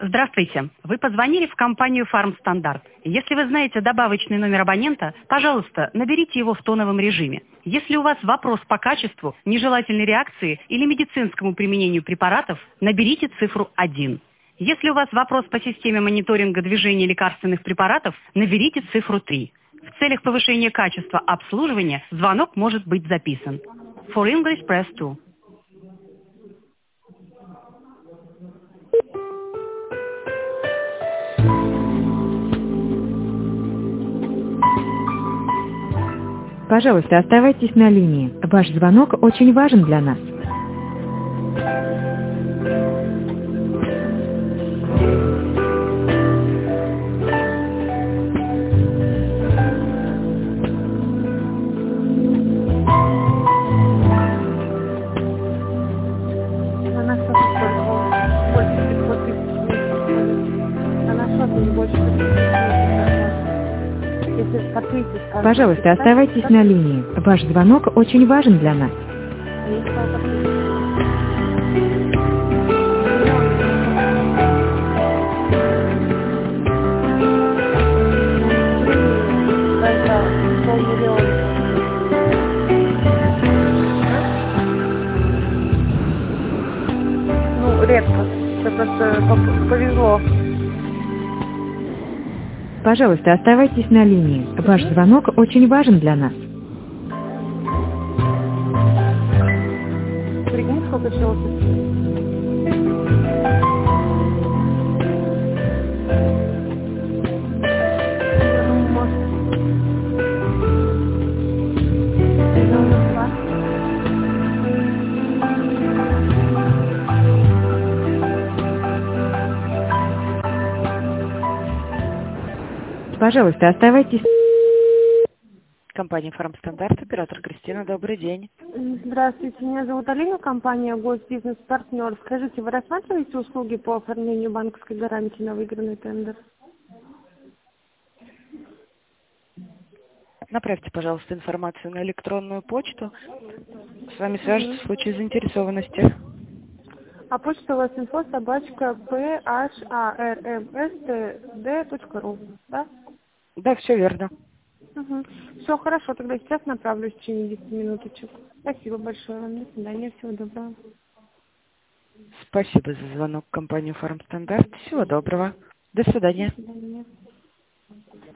Здравствуйте. Вы позвонили в компанию «Фармстандарт». Если вы знаете добавочный номер абонента, пожалуйста, наберите его в тоновом режиме. Если у вас вопрос по качеству, нежелательной реакции или медицинскому применению препаратов, наберите цифру 1. Если у вас вопрос по системе мониторинга движения лекарственных препаратов, наберите цифру 3. В целях повышения качества обслуживания звонок может быть записан. For English, press 2. Пожалуйста, оставайтесь на линии. Ваш звонок очень важен для нас. Она что только больше 500 тысяч в месяц. Она что не больше 500 тысяч в месяц. Если по 1000, скажем, Пожалуйста, оставайтесь на линии. Ваш звонок очень важен для нас. Ну, редко. Это просто повезло. Пожалуйста, оставайтесь на линии. Ваш звонок очень важен для нас. Прикинь, сколько всего Пожалуйста, оставайтесь... Компания «Фармстандарт», оператор Кристина, добрый день. Здравствуйте, меня зовут Алина, компания «Госбизнес-партнер». Скажите, вы рассматриваете услуги по оформлению банковской гарантии на выигранный тендер? Направьте, пожалуйста, информацию на электронную почту. С вами свяжутся в случае заинтересованности. А почта у вас info@pharmsd.ru, да? Да, все верно. Все хорошо, тогда сейчас направлюсь в течение 10 минуточек. Спасибо большое вам, до свидания, всего доброго. Спасибо за звонок в компанию «Фармстандарт». Всего доброго. До свидания. До свидания.